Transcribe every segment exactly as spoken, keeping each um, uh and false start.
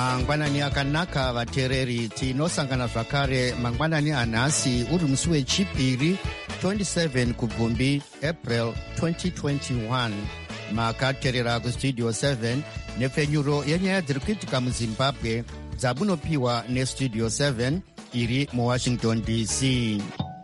mangwanani akanaka vateereri, tinosangana zvakare mangwanani anhasi uri musi wechipiri twenty-seven kubvumbi april twenty twenty-one. makateerera kustudio seven nepfenyuro yenyaya dziri kuitika muzimbabwe dzamunopiwa nestudio seven iri muwashington D C.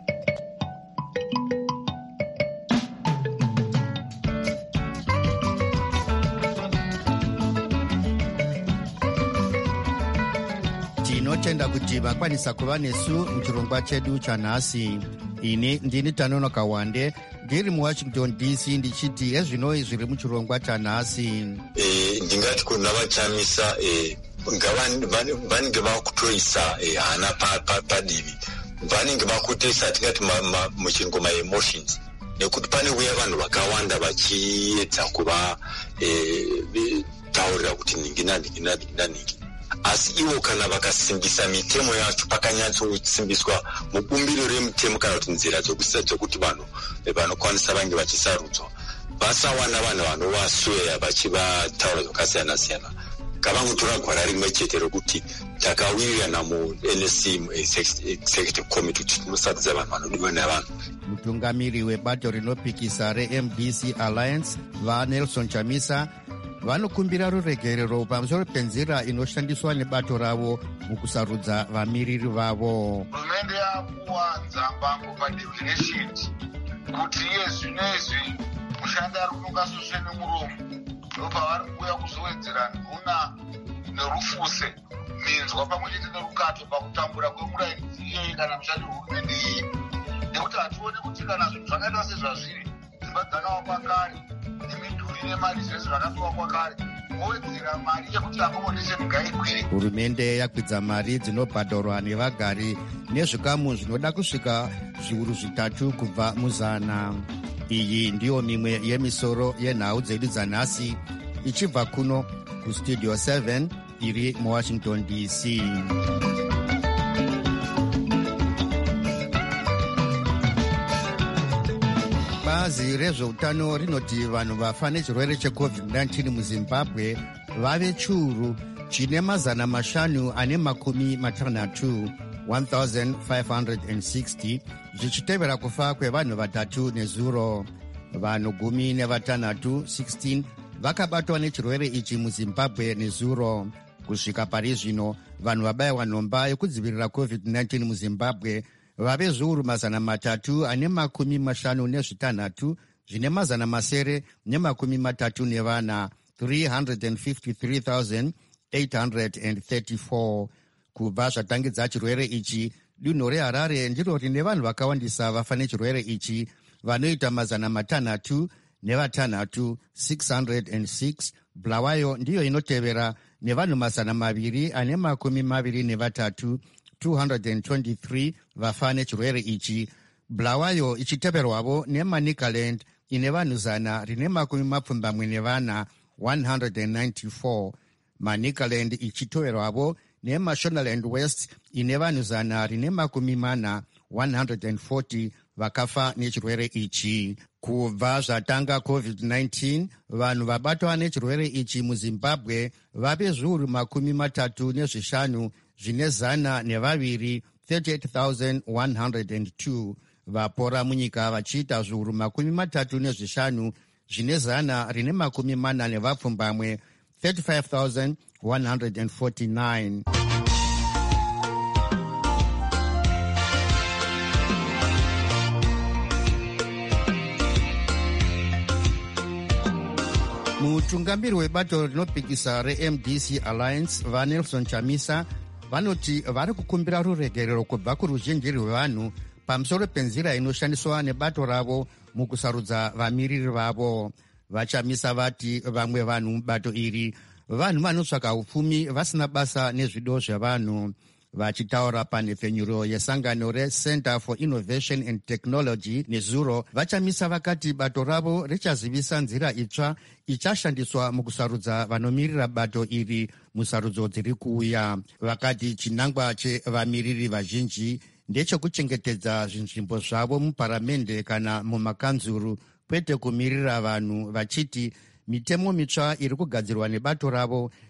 tinotenda kuti vakwanisa kuva nesu muchirongwa chedu chanhasi. ini ndini Tanonoka Wande ndiri muwashington D C ndichiti ezvinoi zviri muchirongwa chanhasi. E, ndingati kuna vachamisa e, vanenge vakutoisa e, hana padivi pa, pa vanenge vakutoisa tingati muchirungu maemotions, nekuti pane uya vanhu vakawanda vachiedza kuva e, taurira kuti ningi naningi naningi naningi, asi ivo kana vakasimbisa mitemo yacho, pakanyatsosimbiswa mubumbiro remitemo kana kuti nzira dzokuti vanhu vanokwanisa vange vachisarudzwa, vasawana vanhu vanovasweya vachivataura zvakasiyana siyana, kavangotora gwara rimwe chete rokuti takawirirana mu-N S C executive committee kuti tinosarudza vanhu vanodiwa navanhu. mutungamiri webato rinopikisa re-M D C Alliance vaNelson Chamisa vanokumbira ruregerero pamusoro penzira inoshandiswa nebato ravo mukusarudza vamiriri vavo. Hurumende yapuwa nzambango padivi reshiti kuti iye zvino izvi mushandi ari kunongasusve nemuromo ndopavari kuuya kuzowedzera nhuna nerufuse minzwa pamwe chete nerukato pakutambura kwemuraini iyeye kana mushandi wehurumende iyi, nekuti hatione kuti kana zvinhu zvakaita sezvazviri dzimba dzakavakwa kare nemidhuri nemari zvese zvakavakwa kare owedzera mari yekuti accommodation ngaikwire. Hurumende yakwidza mari dzinobhadharwa nevagari nezvikamu zvinoda kusvika zviuru zvitatu kubva muzana. Iyi ndiyo mimwe yemisoro yenhau dzedu dzanhasi ichibva kuno kustudio seven iri muwashington D C. bazi rezveutano rinoti vanhu vafa nechirwere checovid nineteen muzimbabwe vave chiuru chine mazana mashanu ane makumi matanhatu one thousand five hundred sixty, zvichitevera kufa kwevanhu vatatu nezuro. vanhu gumi nevatanhatu sixteen vakabatwa nechirwere ichi muzimbabwe nezuro. kusvika pari zvino vanhu vabayiwa nhomba yekudzivirira covid nineteen muzimbabwe vave zviuru mazana matatu ane makumi mashanu nezvitanhatu zvine mazana masere nemakumi matatu nevana three hundred fifty-three thousand eight hundred thirty-four. kubva zvatangidza chirwere ichi, dunhu reharare ndiro rine vanhu vakawandisa vafa nechirwere ichi vanoita mazana matanhatu nevatanhatu six hundred six. bulawayo ndiyo inotevera nevanhu mazana maviri ane makumi maviri nevatatu two hundred twenty-three vafa nechirwere ichi. bulawayo ichiteverwavo neManicaland ine vanhu zana rine makumi mapfumbamwe nevana one hundred ninety-four. Manicaland ichiteverwavo neMashonaland West ine vanhu zana rine makumi mana one hundred forty vakafa nechirwere ichi. kubva zvatanga covid nineteen vanhu vabatwa nechirwere ichi muzimbabwe vave zviuru makumi matatu nezvishanu zvine zana nevaviri thirty-eight thousand one hundred two. vapora munyika vachiita zviuru makumi matatu nezvishanu zvine zana rine makumi mana nevapfumbamwe thirty-five thousand one hundred forty-nine. mutungamiri webato rinopikisa re-M D C Alliance vaNelson Chamisa vanoti vari kukumbira ruregerero kubva kuruzhinji rwevanhu pamusoro penzira inoshandiswa nebato ravo mukusarudza vamiriri vavo. Vachamisa vati vamwe vanhu mubato iri vanhu vanotsvaka upfumi vasina basa nezvido zvevanhu. Vachitaura panhepfenyuro yesangano reCenter for Innovation and Technology nezuro, vachamisa vakati bato ravo richazivisa nzira itsva ichashandiswa mukusarudza vanomirira bato iri musarudzo dziri kuuya. Vakati chinangwa chevamiriri vazhinji ndechekuchengetedza zvinzvimbo zvavo muparamende kana mumakanzuru kwete kumirira vanhu, vachiti mitemo mitsva iri kugadzirwa nebato ravo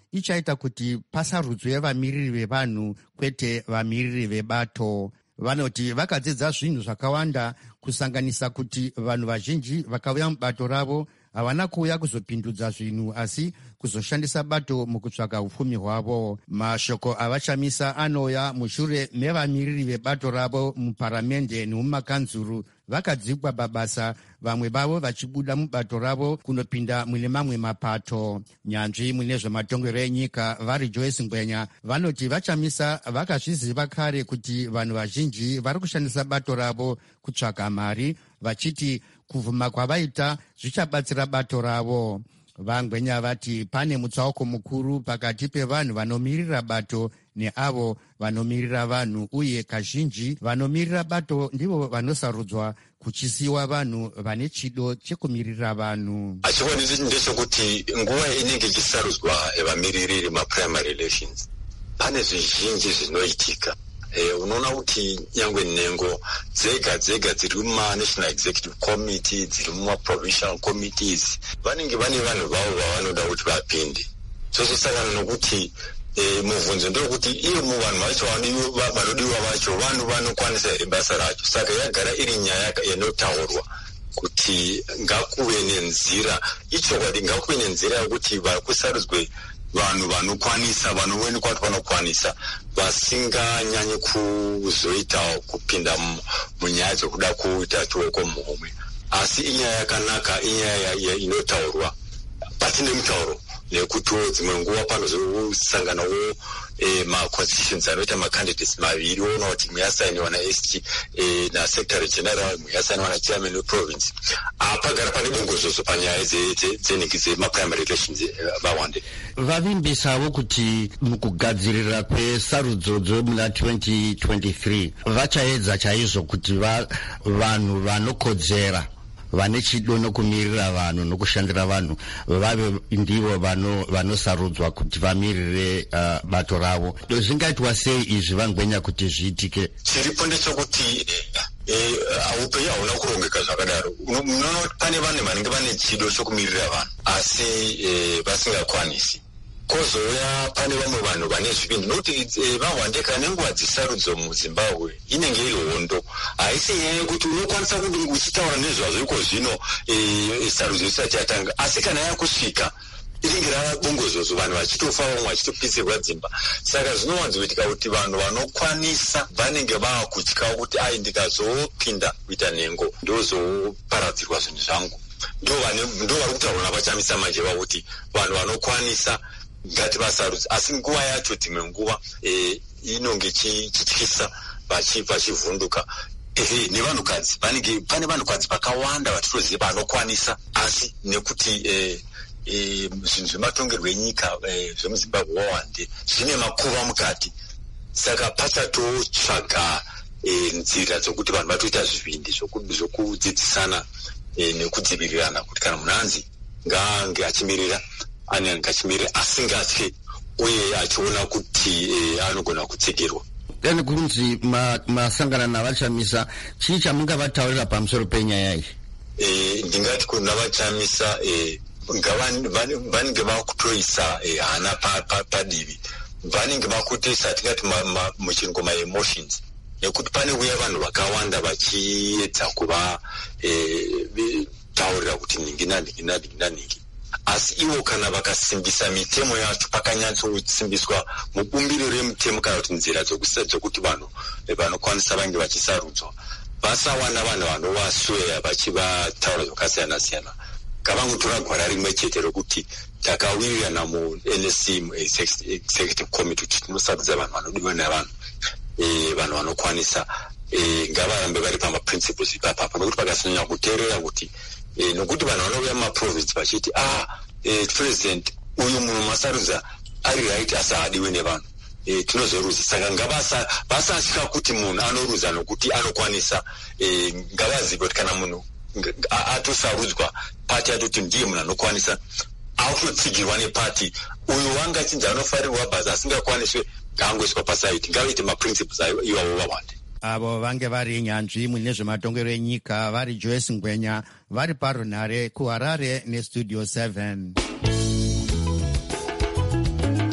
ichaita kuti pasarudzwe vamiriri vevanhu kwete vamiriri vebato. Vanoti vakadzidza zvinhu zvakawanda kusanganisa kuti vanhu vazhinji vakauya mubato ravo havana kuuya kuzopindudza zvinhu asi kuzoshandisa bato mukutsvaga upfumi hwavo. Mashoko avachamisa anouya mushure mevamiriri vebato ravo muparamende nemumakanzuru vakadzikwa pabasa, vamwe vavo vachibuda mubato ravo kunopinda mune mamwe mapato. Nyanzvi mune zvematongero enyika vari Joyce Ngwenya vanoti vachamisa vakazviziva kare kuti vanhu vazhinji vari kushandisa bato ravo kutsvaga mari, vachiti kuvhuma kwavaita zvichabatsira bato ravo. Vangwenya vati pane mutsauko mukuru pakati pevanhu vanomirira bato neavo vanomirira vanhu, uye kazhinji vanomirira bato ndivo vanosarudzwa kuchisiwa vanhu vane chido chekumirira vanhu. Achionisi ndechekuti nguva inenge ichisarudzwa vamiriri maprimary elections pane zvizhinji zvinoitika. Eh, unoona kuti nyangwe nhengo dzega dzega dziri muma-National Executive Committee, dziri muma-Provincial Committees, vanenge vane vanhu vavo vavanoda kuti vapinde. Zvozosangana nokuti eh, mubvunzo ndewekuti iyo muvanhu vacho vanodiwa vacho vanhu vanokwanisa here basa racho. Saka yagara iri nyaya inotaurwa kuti ngakuve nenzira, ichokwadi ngakuve nenzira yokuti vakusarudzwe vanhu vanokwanisa, vanoonekwa kuti vanokwanisa, vasinganyanye kuzoitawo kupinda munyaya dzekuda kuita chioko muhomwe. Asi inyaya yakanaka, inyaya inotaurwa patine mutauro, nekutiwo dzimwe nguva panozosanganawo eh, ma-constitutions anoita ma-candidates maviri, woona kuti mwe yasainiwa na-S G eh, na-secretary general, mwe yasainiwa na-chairman we-province. Apagara pane bongozozo panyaya dzenhiki dzema-primary elections vawande. Vavimbisawo kuti mukugadzirira kwesarudzo dzomuna twenty twenty-three vachaedza chaizvo kuti vanhu vanokodzera vane chido nokumirira vanhu nokushandira vanhu vave ndivo vanosarudzwa kuti vamirire uh, bato ravo. Zvingaitwa sei izvi Vangwenya kuti zviitike? Chiripo ndechekuti upenyu hauna kurongeka zvakadaro. Unoona kuti pane vanhu vanenge vane chido chokumirira vanhu asi vasingakwanisi. Kozouya pane vamwe vanhu vane zvipindi, nokuti vawandeka nenguva dzisarudzo muZimbabwe inenge iri hondo. Haisi nyaya yekuti unokwanisa kuti uchitaura nezvazvo iko zvino sarudzo isati yatanga, asi kana yakusvika inenge rava bongozozo, vanhu vachitofa, vamwe vachitopitsirwa dzimba. Saka zvinowanzoitika kuti vanhu vanokwanisa vanenge vava kutyawo kuti ai ndikazopinda kuita nhengo ndozoparadzirwa zvinhu zvangu. Ndo vari kutaura navachamisa manje vakuti vanhu vanokwanisa ngati vasarudza, asi nguva yacho dzimwe nguva e, inonge chityisa vachivhunduka. Ehe, nevanhukadzi vanenge pane vanhukadzi vakawanda vatitoziva vanokwanisa, asi nekuti e, e, zvinhu zvematongerwo enyika e, zvemuZimbabwe wawande zvine makuva mukati, saka pachatotsvaga e, nzira dzokuti vanhu vatoita zvivindi zvokudzidzisana e, nekudzivirirana kuti kana munhu anzi ngaange achimirira anenge achimirira asingatye uye achiona kuti e, anogona kutsigirwa. Dani kunzi masangana ma navachamisa chii chamungavataurira pamusoro penyaya iyi? E, ndingati kuti navachamisa e, vanenge vakutoisa e, hana padivi pa, pa vanenge vakutoisa tingati muchingo ma-emotions, nekuti pane uya vanhu vakawanda vachiedza kuva e, taurira kuti ningina ningina ningina ningi. Asi ivo kana vakasimbisa mitemo yacho, pakanyatsotsimbiswa mubumbiro remutemo kana kuti nzira dzokuti vanhu vanokwanisa vange vachisarudzwa, vasawana vanhu vanovasweya vachivataura zvakasiyana siyana. Kavangotora gwara rimwe chete rokuti takawirirana mu-N S C mu-Executive Committee kuti tinosarudza vanhu vanodiwa navanhu, e, vanhu vanokwanisa e, ngavarambe vari pamaprinciples ipapapa, nokuti pakasanyanya kuteerera kuti E, nokuti vanhu vanouya mumaprovince vachiti ah e, president uyu munhu masarudza ari right asi haadiwe nevanhu, e, tinozorudza. Saka ngavasatya kuti munhu anorudza nokuti anokwanisa, e, ngavazive kuti kana munhu atosarudzwa pati atoti ndiye munhu anokwanisa, akutotsigirwa nepati uyu wangachinja anofarirwa bhazi asingakwaniswe ngaangoiswa pasaiti. Ngavaite maprinciples ivavo vawande. Avo vange vari nyanzvi mune zvematongero enyika vari Joyce Ngwenya vari parunhare kuHarare nestudio seven.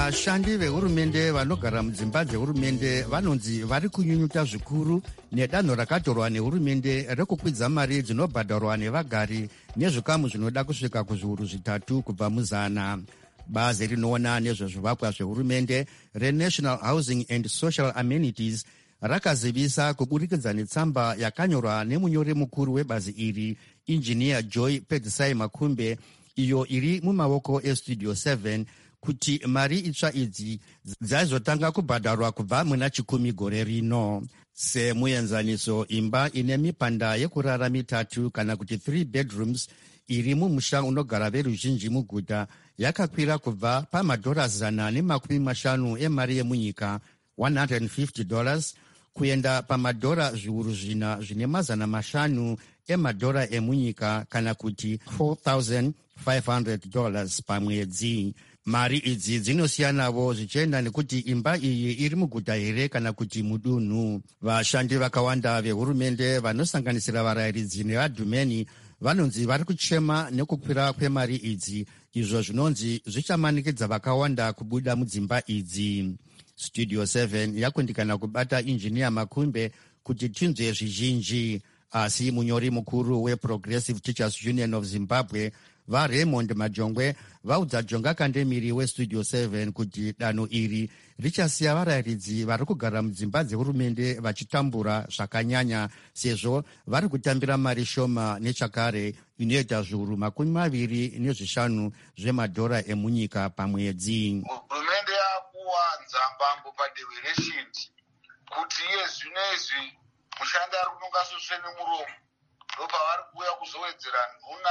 vashandi vehurumende vanogara mudzimba dzehurumende vanonzi vari kunyunyuta zvikuru nedanho rakatorwa nehurumende rekukwidza mari dzinobhadharwa nevagari nezvikamu zvinoda kusvika kuzviuru zvitatu kubva muzana. Bazi rinoona nezvezvivakwa zvehurumende reNational Housing and Social Amenities rakazivisa kuburikidza netsamba yakanyorwa nemunyori mukuru webazi iri, Engineer Joy Pedzisai Makumbe, iyo iri mumawoko eStudio seven, kuti mari itsva idzi dzaizotanga kubhadharwa kubva muna chikumi gore rino. Semuenzaniso, imba ine mipanda yekurara mitatu kana kuti three bedrooms iri mumusha unogara veruzhinji muguta yakakwira kubva pamadhora zana nemakumi mashanu emari yemunyika one hundred fifty dollars kuenda pamadhora zviuru zvina zvine mazana mashanu emadhora emunyika kana kuti four thousand five hundred dollars pamwedzi. Mari idzi dzinosiyanawo zvichienda nekuti imba iyi iri muguta here kana kuti mudunhu. Vashandi vakawanda vehurumende vanosanganisira varayiridzi nevadhumeni vanonzi vari kuchema nekukwira kwemari idzi, izvo zvinonzi zvichamanikidza vakawanda kubuda mudzimba idzi. Studio seven yakundikana kubata Engineer Makumbe kuti tinzwe zvizhinji, asi munyori mukuru weProgressive Teachers Union of Zimbabwe vaRaymond Majongwe vaudza Jonga Kandemiri weStudio seven kuti danho iri richasiya varayiridzi vari kugara mudzimba dzehurumende vachitambura zvakanyanya, sezvo vari kutambira mari shoma nechakare inoita zviuru makumi maviri nezvishanu zvemadhora emunyika pamwedzi. Hurumende yakuwanza mbambo padivi reshindi kuti iye zvino izvi mushandi ari kunongasosve nemuromo ndopavari kuuya kuzowedzera nhuna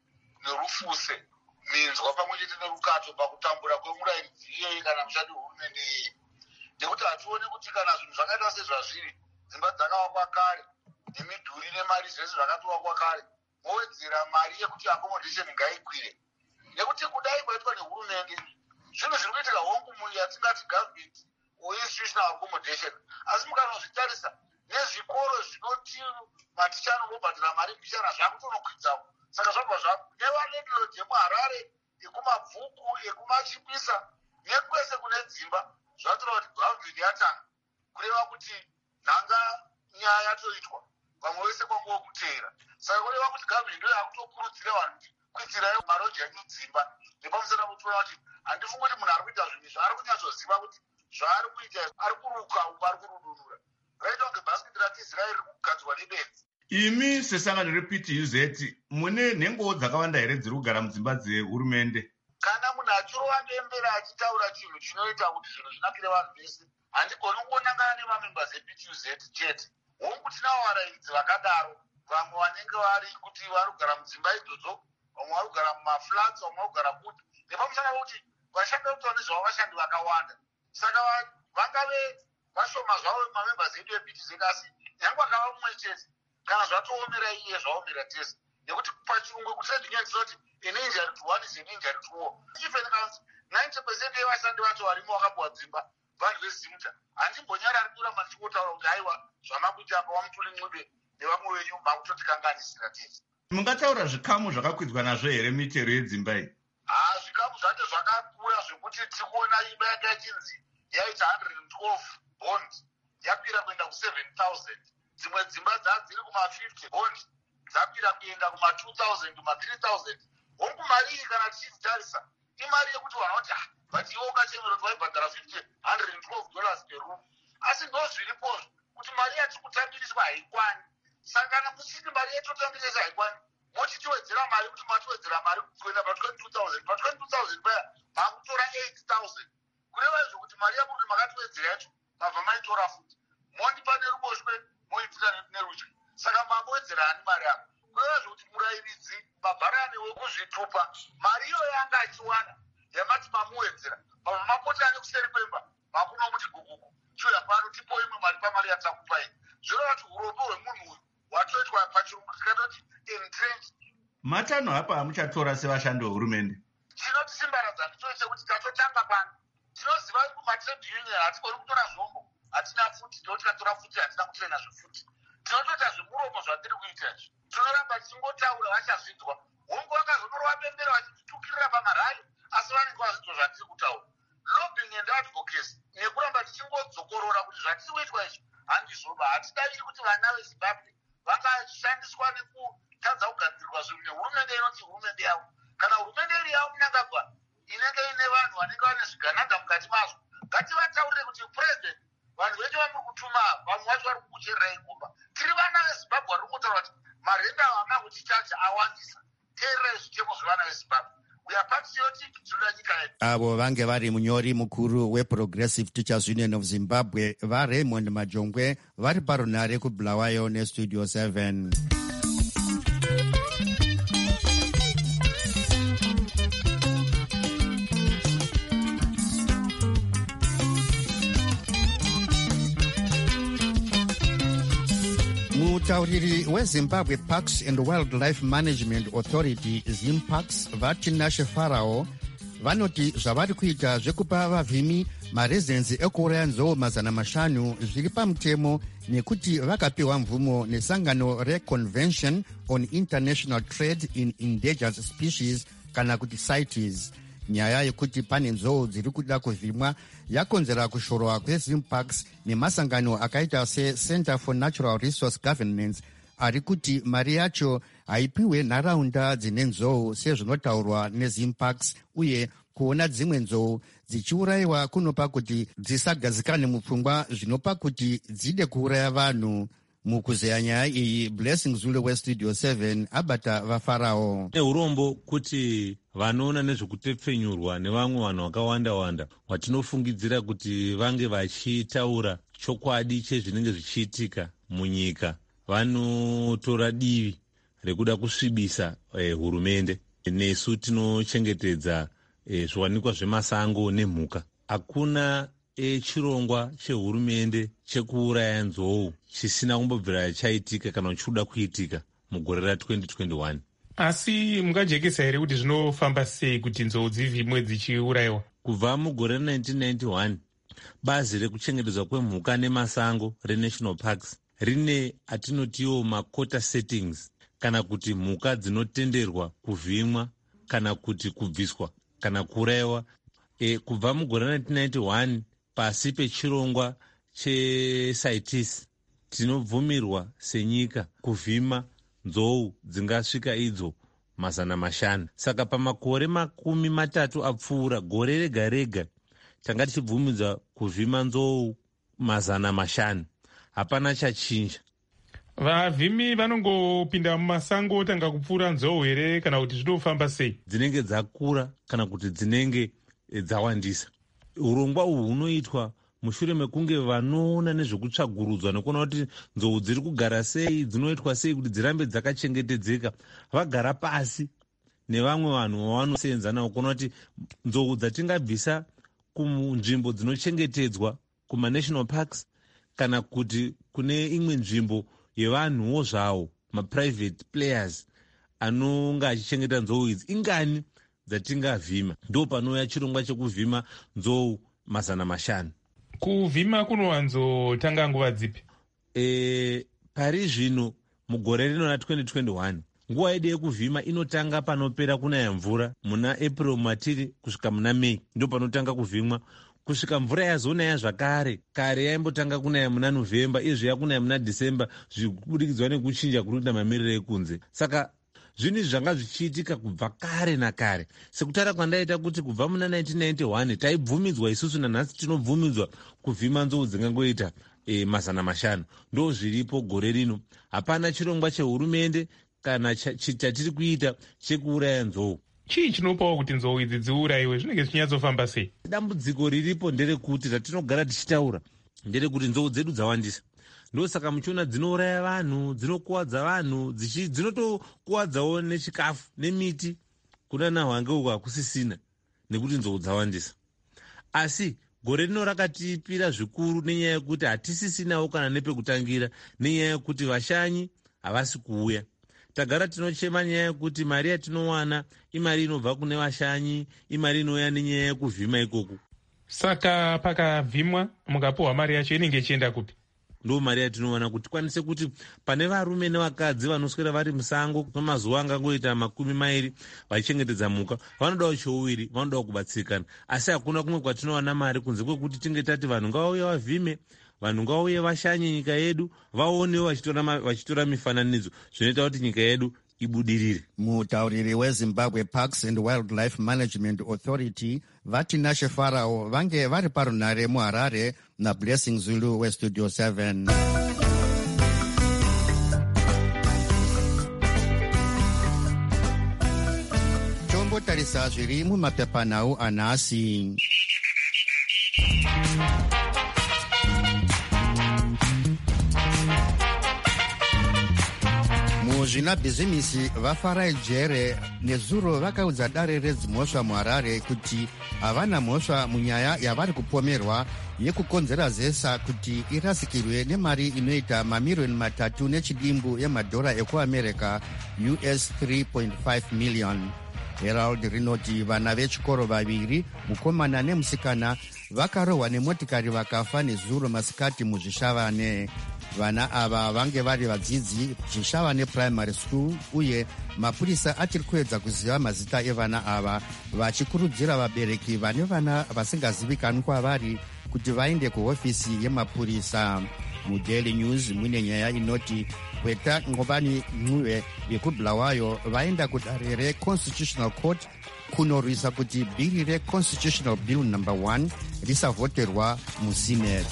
nerufuse minzwa pamwe chete nerukato pakutambura kwemurayiridzi iyeye kana mushandi wehurumende iyeye, nekuti hationi kuti kana zvinhu zvakaita sezvazviri dzimba dzakavakwa kare nemidhuri nemari zvese zvakatovakwa kare mowedzera mari yekuti accommodation ngaikwire, nekuti kudai kwaitwa nehurumende zvinhu zviri kuitika hongu muyi yatingati government or institutional accommodation, asi mukanozvitarisa nezvikoro zvinoti maticha anobhadhara mari mbichana zvakutonokwidzawo. Saka zvabva zvavo nevalandlord emuHarare, ekumabvuku, ekumachipisa nekwese kune dzimba zvatora kuti government yatanga kureva kuti nhanga nyaya yatoitwa vamwe vese kwanguwo kuteera. Saka kureva kuti government ndo yakutokurudzira vanhu kuti kwidzirai maroji enyu dzimba, nepamusana kutoona kuti handifungi kuti munhu ari kuita zvinhu izvi ari kunyatsoziva kuti zvaari kuita ari kuruka uko ari kurudunura. Raita kunge bhasikiti ratizirairi riri kugadzirwa nebenzi. Imi sesangano reP T U Z mune nhengowo dzakawanda here dziri kugara mudzimba dzehurumende? Kana munhu achirova mbembera achitaura chinhu chinoita kuti zvinhu zvinakire vanhu vese, handigoni kungonangana nemamembers eP T U Z chete. Hongu tinavo varayiridzi vakadaro, vamwe vanenge vari kuti vari kugara mudzimba idzodzo, vamwe vari kugara mumaflats, vamwe vari kugara kuti nepamusana pokuti vashandi vekutaura nezvavo vashandi vakawanda. Saka vangave vashoma zvavo mamembers edu eP T U Z, asi nyange akava mumwe chete kana zvatoomera iye zvaomera tese, nekuti pachirungu kutendinyanisira kuti an injury to one is an injury to all. Even kanzi ninety percent yevashandi vacho varimo vakapuwa dzimba vanhu vezimta, handimbonyararira mandichotaura kuti aiwa zvamakuita apa wamutuli ncude nevamwe venyu makutotikanganisira tese. Mungataura zvikamu zvakakwidzwa nazvo here mitero yedzimba iyi? Ah, zvikamu zvacho zvakakura zvekuti tikuona imba yake yachinzi yaita one hundred twelve bond yakwira kuenda ku-seven thousand. Dzimwe dzimba dzadziri kuma-fifty bond dzakwira kuenda kuma-two thousand kuma-three thousand. Hongu mari iyi kana tichidzitarisa imari yekuti vanhu vati ah, but iwe ukachemera kuti waibhadhara fifty one hundred twelve dollars per room, asi ndo zviripozvo kuti mari yatiri kutambiriswa haikwani. Saka kana muchiti mari yatotambirisa haikwani, mochitiwedzera mari kuti matiwedzera mari kuenda pa-twenty-two thousand pa-twenty-two thousand paya makutora eight thousand, kureva izvo kuti mari yakuti makatiwedzera yacho mabva maitora futi mondipa neruboshwe moipfuta nerudyi. Saka mambowedzera hani mari yako, kureva zvokuti murayiridzi mabharani wekuzvitupa mari iyo yanga achiwana yamati mamuwedzera mabva mapota nekuseri kwemba makunomuti gugugu chuya pano tipo imwe mari pamari yatakupai. Zvirova kuti urombo hwemunhu uyu watoitwa pachirungu tikatoti entrenched. Matanho apa amuchatora sevashandi vehurumende? Chinotisimbaradza ndicho chekuti tatotanga pano. Tinoziva kuti kumatrade union hatikoni kutora zvombo, hatina futi, ndotikatora futi hatina kutraina zvefuti. Tinotoita zvemuromo zvatiri kuita izvi. Tinoramba tichingotaura vachazvinzwa. Hongu vakazonorova bembera vachitukirira pamarali, asi vanenge vazvinzwa zvatiri kutaura. Lobbying ine ndaadvocasi nekuramba tichingodzokorora kuti zvatiri kuitwa izvi handizoba hatidaviri kuti vana vezimbabwe vangashandiswa nekutadza kugadzirirwa zvinhu nehurumende inoti hurumende yavo. Kana hurumende iri yavo munangagwa inenge ine vanhu vanenge vane zviganadha mukati mazvo, ngativataurire kuti purezidendi vanhu venyu vamuri kutuma vamwe vacho vari kukucherirai gomba. Tiri vana vezimbabwe vari kutaura kuti marenda avo amava kutichacha awandisa. Teererai zvitemo zvevana vezimbabwe. Avo vange vari munyori mukuru weProgressive Teachers Union of Zimbabwe vaRaymond Majongwe vari parunare kuBulawayo neStudio seven. Mutauriri weZimbabwe Parks and Wildlife Management Authority ZimParks vaTinashe Farao vanoti zvavari kuita zvekupa vavhimi marezenzi ekuuraya nzou mazana mashanu zviri pamutemo nekuti vakapiwa mvumo nesangano reConvention on International Trade in Endangered Species kana kuti CITES. Nyaya yekuti pane nzou dziri kuda kuvhimwa yakonzera kushorwa kweZimParks nemasangano akaita seCenter for Natural Resource Governance ari kuti mari yacho haipiwe nharaunda dzine nzou sezvinotaurwa neZimParks, uye kuona dzimwe nzou dzichiurayiwa kunopa kuti dzisagadzikane mupfungwa zvinopa kuti dzide kuuraya vanhu. Mukuzeya nyaya iyi Blessing Zulu weStudio seven abata vaFarao. Neurombo kuti vanoona nezvekutepfenyurwa nevamwe vanhu vakawanda-wanda watinofungidzira kuti vange vachitaura chokwadi chezvinenge zvichiitika munyika vanotora divi rekuda kusvibisa eh, hurumende. Nesu tinochengetedza eh, zviwanikwa zvemasango nemhuka. Hakuna E chirongwa chehurumende chekuuraya nzou chisina kumbobvira chaitika kana chichida kuitika mugore ra-twenty twenty-one. Asi mungajekesa here kuti zvinofamba sei kuti nzou dzivhimwe dzichiurayiwa? Kubva mugore ra-nineteen ninety-one bazi rekuchengetedzwa kwemhuka nemasango reNational Parks rine atinotiwo makota settings kana kuti mhuka dzinotenderwa kuvhimwa kana kuti kubviswa kana kuurayiwa. E, kubva mugore ra-nineteen ninety-one pasi pechirongwa cheCITES tinobvumirwa senyika kuvhima nzou dzingasvika idzo mazana mashanu. Saka pamakore makumi matatu apfuura gore rega rega tanga tichibvumidza kuvhima nzou mazana mashanu. Hapana chachinja. Vavhimi vanongopinda mumasango tanga kupfuura nzou here kana kuti zvinofamba sei? Dzinenge dzakura kana kuti dzinenge dzawandisa. Urongwa uhu hunoitwa mushure mekunge vanoona nezvekutsvagurudzwa nekuona kuti nzou dziri kugara sei, dzinoitwa sei kuti dzirambe dzakachengetedzeka, vagara pasi nevamwe vanhu vavanoseenza navo kuona kuti nzou dzatingabvisa kunzvimbo dzinochengetedzwa kumaNational Parks kana kuti kune imwe nzvimbo yevanhuwo zvavo maprivate players anonga achichengeta nzou idzi ingani dzatingavhima. Ndo panouya chirongwa chekuvhima nzou mazana mashanu. Kuvhima kunowanzotanga nguva dzipi? E, pari zvino mugore rino ra-twenty twenty-one nguva yedu yekuvhima inotanga panopera kunaya mvura muna April matiri kusvika muna May, ndo panotanga kuvhimwa kusvika mvura yazonaya zvakare. Kare yaimbotanga kunaya muna November, izvo yakunaya muna December, zvichibudikidzwa nekuchinja kunoita mamiriro ekunze. Saka zvinhu izvi zvanga zvichiitika kubva kare nakare. Sekutaura kwandaita kuti kubva muna nineteen ninety-one taibvumidzwa isusu nanhasi tinobvumidzwa kuvhima nzou dzingangoita e, mazana mashanu. Ndo zviripo gore rino. Hapana chirongwa chehurumende kana chatiri kuita chekuuraya nzou. Chii chinopawo kuti nzou idzi dziurayiwe? Zvinenge zvichinyatsofamba sei? Dambudziko riripo nderekuti ratinogara tichitaura nderekuti nzou dzedu dzawandisa. Ndosaka muchiona dzinouraya vanhu, dzinokuwadza vanhu, dzinotokuwadzawo nechikafu nemiti. Kuna nahwange uko hakusisina nekuti nzou dzawandisa. Asi gore rino rakatipira zvikuru nenyaya yekuti hatisisinawo kana nepekutangira, nenyaya yekuti vashanyi havasi kuuya. Tagara tinochema nyaya yekuti mari yatinowana imari inobva kune vashanyi, imari inouya nenyaya yekuvhima ikoko. Saka pakavhimwa mukapuwa mari yacho inenge ichienda kupi? ndo mari yatinowana kuti tikwanise kuti pane varume nevakadzi vanoswera vari musango kwemazuva angangoita makumi mairi vachichengetedza mhuka, vanodawo chouviri, vanodawo kubatsirikana. Asi hakuna kumwe kwatinowana mari kunze kwekuti tinge tati vanhu ngavauye vavhime, vanhu ngavauye vashanye nyika yedu, vaonewo vachitora mifananidzo zvinoita kuti nyika yedu ibudirire. Mutauriri weZimbabwe Parks and Wildlife Management Authority vati Nashe Farao vange vari parunare muHarare naBlessing Zulu weStudio seven. Tombotarisa zviri mumapepanhau anhasi. Muzvina bhizimisi vaFarai Jere nezuro vakaudza dare redzimhosva muHarare kuti havana mhosva munyaya yavari kupomerwa yekukonzera zesa kuti irasikirwe nemari inoita mamiriyoni matatu nechidimbu yemadhora ekuamerica U S three point five million. Herald rinoti vana vechikoro vaviri, mukomana nemusikana, vakarohwa nemotikari vakafa nezuro masikati muzvishavane. Vana ava vange vari vadzidzi Zvishavane Primary School, uye mapurisa achiri kuedza kuziva mazita evana ava, vachikurudzira vabereki vane vana vasingazivikanwi kwavari kuti vaende kuhofisi yemapurisa. MuDaily News mune nyaya inoti Kweta Ngobani Ncube vekubulawayo vaenda kudare reConstitutional Court kunorwisa kuti bhiri reConstitutional Bill number one risavhoterwa muSenate.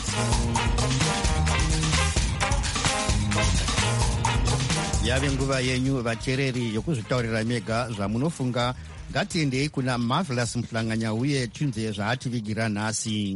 Yave nguva yenyu vateereri yokuzvitaurira mega zvamunofunga. Ngatiendei kuna Marvelous Mhlanganya uye tinze zvaativigira nhasi.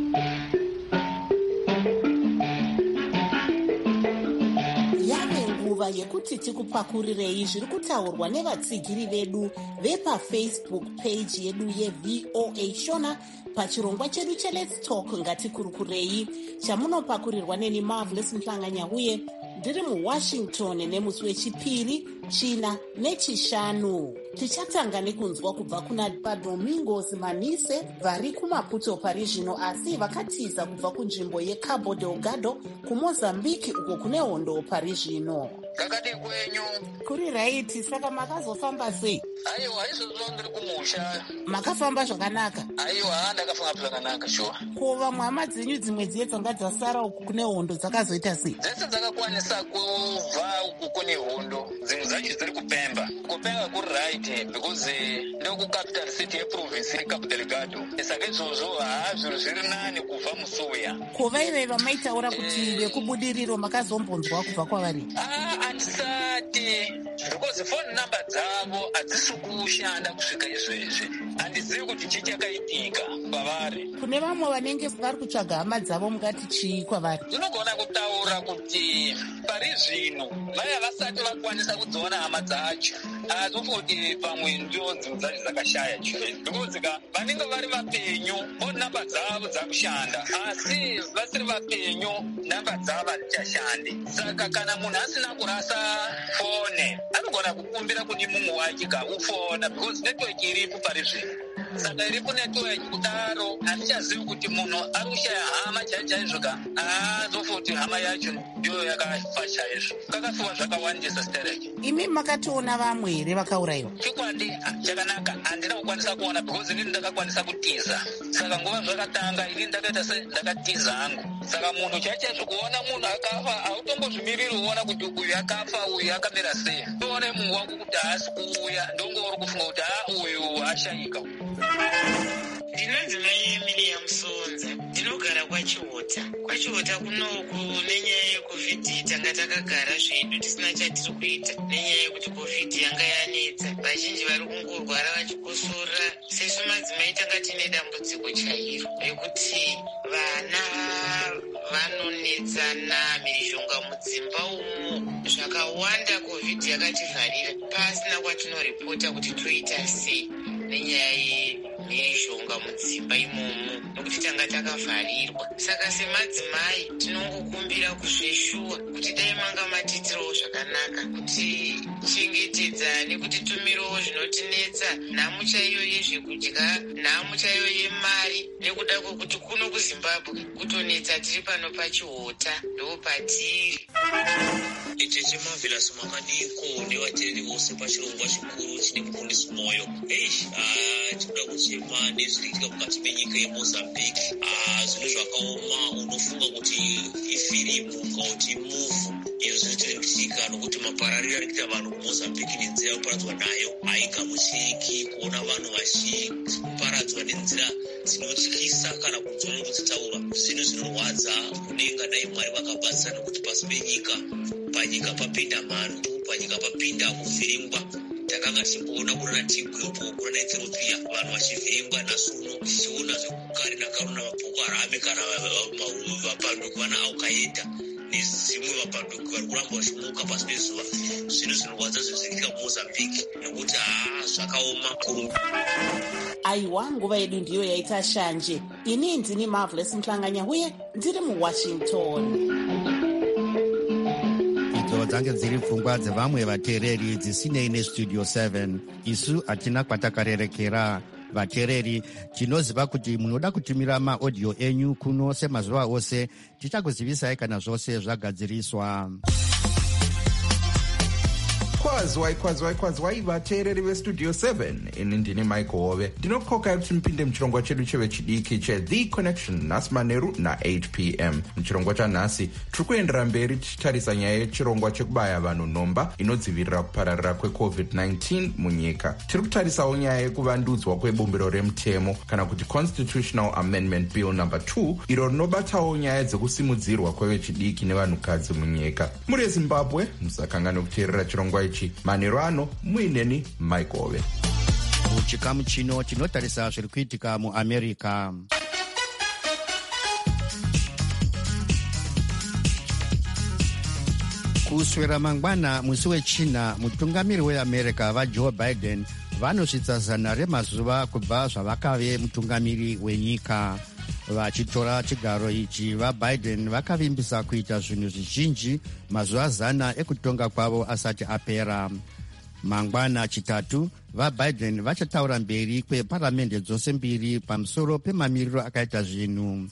Yave nguva yekuti tikupakurirei zviri kutaurwa nevatsigiri vedu vepafacebook page yedu yeV O A Shona pachirongwa chedu cheLet's Talk ngatikurukurei, chamunopakurirwa neni Marvelous Mhlanganya uye ndiri muWashington nemusi wechipiri, china nechishanu. Tichatanga nekunzwa kubva kuna paDomingos Manise vari kuMaputo pari zvino, asi vakatiza kubva kunzvimbo yeCabo Delgado kuMozambique uko kune hondo pari zvino. Kakati kwenyu kuri raiti, saka makazofamba sei? Aiwa, izvozvo ndiri kumusha. Makafamba zvakanaka? Aiwa, ndakafamba zvakanaka shuwa. Ko vamwe hama dzenyu dzimwe dziye dzanga dzasara uku kune hondo dzakazoita sei? Dzese dzakakwanisa kubva uku kune hondo, dzimwe dzacho dziri kupemba. Kupemba kuri right because ndoku capital city yeprovince yeCabo Delgado. Saka izvozvo haa zviro zviri nani kubva muSoya. Ko vaive vamaitaura kuti vekubudiriro makazombonzwa kubva kwavari? Ah, handisati because phone number dzavo hadzisi kushanda kusvika izvezvi. Handizivi kuti chii chakaitika kwavari. Kune vamwe vanenge vari kutsvaga hama dzavo, mungati chii kwavari? Ndinogona kutaura kuti pari zvino vaya vasati vakwanisa kudziona hama dzacho. Hazofuti pamwe ndio dzimwe dzacho dzakashaya chii. Because vanenge vari vapenyu, phone number dzavo dzakushanda. Asi vasiri vapenyu, namba dzavo hadzichashandi. Saka kana munhu asina kurasa fone, anogona kukumbira kune mumwe wake ka ufona because network iripo pari zvino. Saka iripo network kudaro hatichazivi kuti munhu ari kushaya hama chaizvo ka hazofuti hama yacho ndiyo yakafa chaizvo. Kakafiwa zvakawandisa stereki. Imi makatoona vamwe here vakaurayiwa? Chikwadi chakanaka handina kukwanisa kuona because inini ndakakwanisa kutiza. Saka nguva zvakatanga inini ndakaita se ndakatiza hangu. Saka munhu chaizvo kuona munhu akafa hautombozvimiriri kuona kuti uyu akafa uyu akamira sei. Toone munhu wako kuti haasi kuuya ndongori kufunga kuti ha uyu ashayika. Ndinonzi mai Emilia Musonza, ndinogara kwaChihota. KwaChihota kunoku nenyaya yeCovid tanga takagara zvedu tisina chatiri kuita nenyaya yekuti Covid yanga yanetsa. Vazhinji vari kungorwara vachikosora. Sesu madzimai tanga tine dambudziko chairo rekuti vana vanonetsana mhirizhonga mudzimba umu. Zvakawanda Covid yakativharira pasina kwatinoripota kuti toita sei nenyaya yemhirizhonga mudzimba imomo nokuti tanga takavharirwa. Saka semadzimai tinongokumbira kuzveshuwa kuti dai manga matitirawo zvakanaka kuti chengetedza nekuti tumirewo zvino zvinotinetsa, nhamo chaiyo yezvekudya, nhamo chaiyo yemari, nekuda kwekuti kuno kuzimbabwe kutonetsa tiri pano pachiuta ndopatiri. Iteche Marvelous makadiko nevateereri vose pachirongwa chikuru chine mufundisi Moyo. Eish, tinoda kuchema nezviriitika mukati menyika yeMozambique. Zvinhu zvakaoma, unofunga kuti ifirimu kana kuti muvhu. Izvo zvinotirimbitika nokuti maparariro ari kuita vanhu kuMozambique nenzira yoparadzwa nayo haigamuchiriki. Kuona vanhu vachiparadzwa nenzira dzinotyisa kana kunzwa nokudzitaura, zvinhu zvinorwadza. Kudenga dai Mwari vakabatsira nokuti pasi penyika panyika papinda mhandu, panyika papinda kuvhiringwa. Takanga tichimboona kurana tigwepo kurana Ethiopia vanhu vachivhiringwa, nhasi uno tichiona zvekare nakaruna mabhoko harame kana vapanduki vana Al-Qaeda nezimwe vapanduki vari kuramba vachimuka pasi pezuva. Zvinhu zvinorwadza zvezvirika muMozambique nekuti haa zvakaoma kuru. Aiwa, nguva yedu ndiyo yaita shanje. Ini ndini Marvelous Mhlanganya-Huye, ndiri muWashington. Idzo dzange dziri pfungwa dzevamwe vateereri dzisinei nestudio seven. Isu hatina kwatakarerekera. Vateereri, tinoziva kuti munoda kutumira maaudio enyu kuno semazuva ose. Tichakuzivisai kana zvose zvagadziriswa. Kwazwai kwazwai kwazwai vateereri vestudio seven. Ini ndini Michael Hove. Ndinokoka kuti mupinde muchirongwa chedu chevechidiki cheThe Connection nhasi manheru na-eight p m. Muchirongwa chanhasi tiri kuendera mberi tichitarisa nyaya yechirongwa chekubaya vanhu nhomba inodzivirira kupararira kwecovid nineteen munyika. Tiri kutarisawo nyaya yekuvandudzwa kwebumbiro remutemo kana kuti Constitutional Amendment Bill number two, iro rinobatawo nyaya dzekusimudzirwa kwevechidiki nevanhukadzi munyika. Muri Zimbabwe musakanganwe kuteerera chirongwa ichi. Manheru ano muineni Michael Hove. Muchikamu chino tinotarisa zviri kuitika muAmerica. Kuswera mangwana musi wechina, mutungamiri weAmerica vaJoe Biden vanosvitsa zana remazuva kubva zvavakave mutungamiri wenyika. Vachitora chigaro ichi, vaBiden vakavimbisa kuita zvinhu zvizhinji mazuva zana ekutonga kwavo asati apera. Mangwana chitatu, vaBiden vachataura mberi kweparamende dzose mbiri pamusoro pemamiriro akaita zvinhu.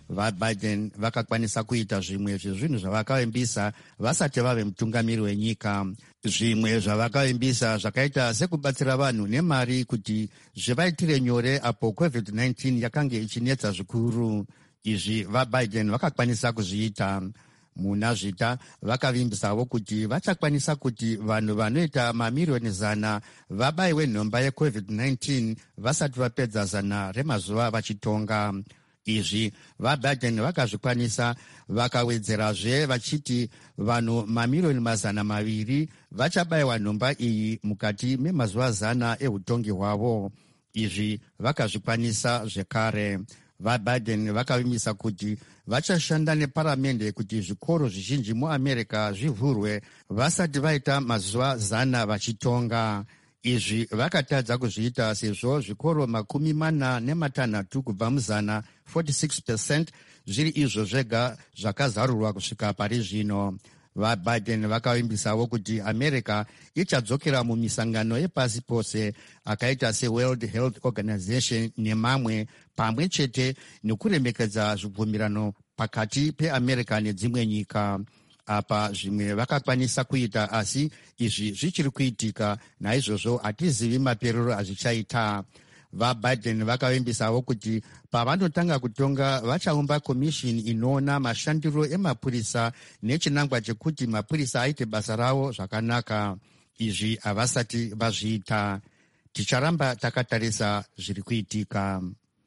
VaBiden vakakwanisa kuita zvimwe zvezvinhu zvavakavimbisa vasati vave mutungamiri wenyika. Zvimwe zvavakavimbisa zvakaita sekubatsira vanhu nemari kuti zvivaitire nyore apo covid nineteen yakanga ichinetsa zvikuru. Izvi vaBiden vakakwanisa kuzviita. Muna zvita vakavimbisawo kuti vachakwanisa kuti vanhu vanoita mamiriyoni zana vabayiwe nhomba yecovid nineteen vasati vapedza zana remazuva vachitonga. Izvi vaBiden vakazvikwanisa, vakawedzerazve vachiti vanhu mamiriyoni mazana maviri vachabayiwa nhomba iyi mukati memazuva zana eutongi hwavo. Izvi vakazvikwanisa zvekare. VaBiden vakavimbisa kuti vachashanda neparamende kuti zvikoro zvizhinji muAmerica zvivhurwe vasati vaita mazuva zana vachitonga. Izvi vakatadza kuzviita sezvo zvikoro makumi mana nematanhatu kubva muzana forty-six percent zviri izvo zvega zvakazarurwa kusvika pari zvino. VaBiden vakavimbisawo kuti America ichadzokera mumisangano yepasi pose akaita seWorld Health Organization nemamwe, pamwe chete nekuremekedza zvibvumirano pakati peAmerica nedzimwe nyika. Apa zvimwe vakakwanisa kuita, asi izvi zvichiri kuitika, naizvozvo hatizivi maperero azvichaita. VaBiden vakavimbisawo kuti pavanotanga kutonga vachaumba komishini inoona mashandiro emapurisa nechinangwa chekuti mapurisa aite basa ravo zvakanaka. Izvi havasati vazviita. Ticharamba takatarisa zviri kuitika.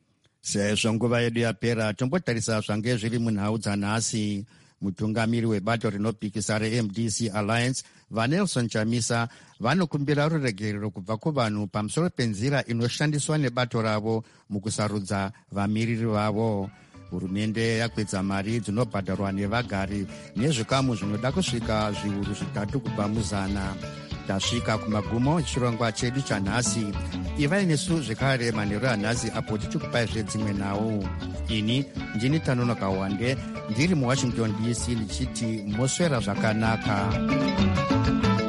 Sezvo nguva yedu yapera, tombotarisa zvange zviri munhau dzanhasi. Mutungamiri webato rinopikisa reM D C Alliance, vaNelson Chamisa, vanokumbira ruregerero kubva kuvanhu pamusoro penzira inoshandiswa nebato ravo mukusarudza vamiriri vavo. Hurumende yakwedza mari dzinobhadharwa nevagari nezvikamu zvinoda kusvika zviuru zvitatu kubva muzana. Tasvika kumagumo chirongwa chedu chanhasi. Ivai nesu zvekare manheru anhasi apo tichikupaizve dzimwe nhau. Ini ndini Tanonoka Wande, ndiri muWashington D C ndichiti moswera zvakanaka.